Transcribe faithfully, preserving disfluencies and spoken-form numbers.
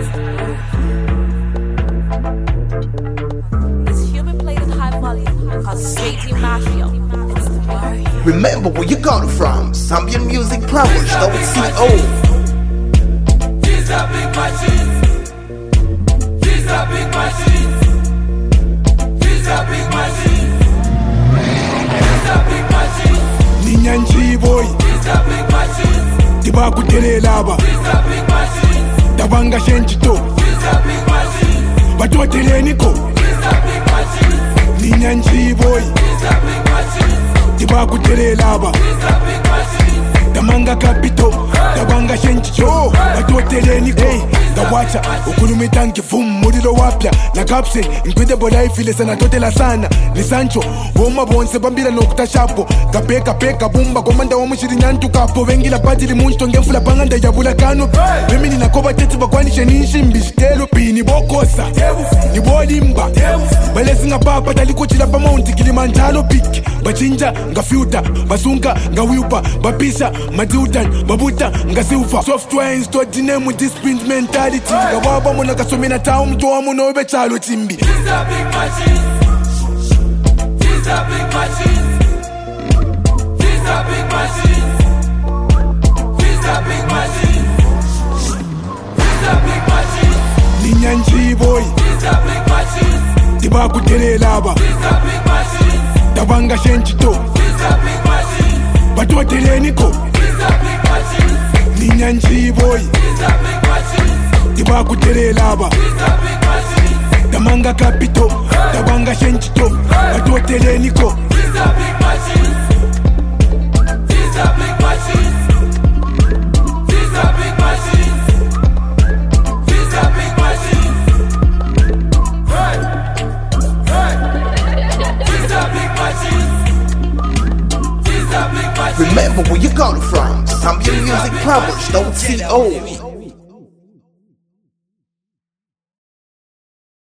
Remember where you got it from. Zambian music published O C O. These are big machines. These are big machines. These are big machines. These are big machines. Ninyanji boy. These are big machines. Tiba kutelelaba. These are big machines. Tabanga shenchito. These are big machines. Batoteleniko. These are big machines. Ninyanji boy. These are big machines. Tiba kutelelaba. These are big machines. Tamanga kapito. Tabanga shenchito. Batoteleniko. Hey, gawacha ukulumita nkivum mulilo wapya na capsule incredible life ile sana totela sana ni Sancho boma bonse bambira nokuta shapo kapeka peka bumba komanda wa mushiri nyantu kapo vengila padili muncho ngemfula panganda yabula kano mimi ninakoba tete bakwanishe ninshimbi stelo pini bokosa ni bolimba balezi ngapapa talikuchila pa Mount Kilimanjaro peak bachinja ngafuta basunga ngawiupa bapisha madudan babuta ngasiufa software installed name discipline mentality ngawaba mona kasomena tawo mtowa muno obechalo chimbi. These are big machines. These are big machines. These are big machines. These are big machines. These are big machines. Ninyanji boy. These are big machines. Tiba kutelelaba. These are big machines. Tabanga shenchito. These are big machines. Batoteleniko. These are big machines. Ninyanji boy. These are big machines. Tiba kutelelaba. These are big machines. Tamanga kapito. Tabanga shenchito. Batoteleniko. These are big machines. These are big machines. These are big machines. These are big machines. Hey, hey. These are big machines. These are big machines. Remember where you got it from. Zambian music published O C O.